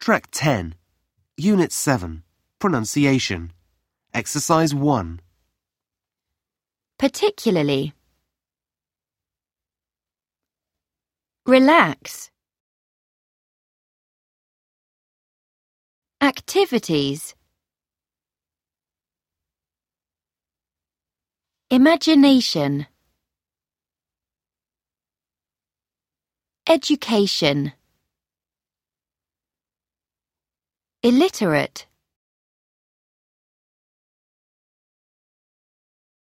Track 10, Unit 7, Pronunciation, Exercise 1. Particularly. Relax. Activities. Imagination. Education. Illiterate.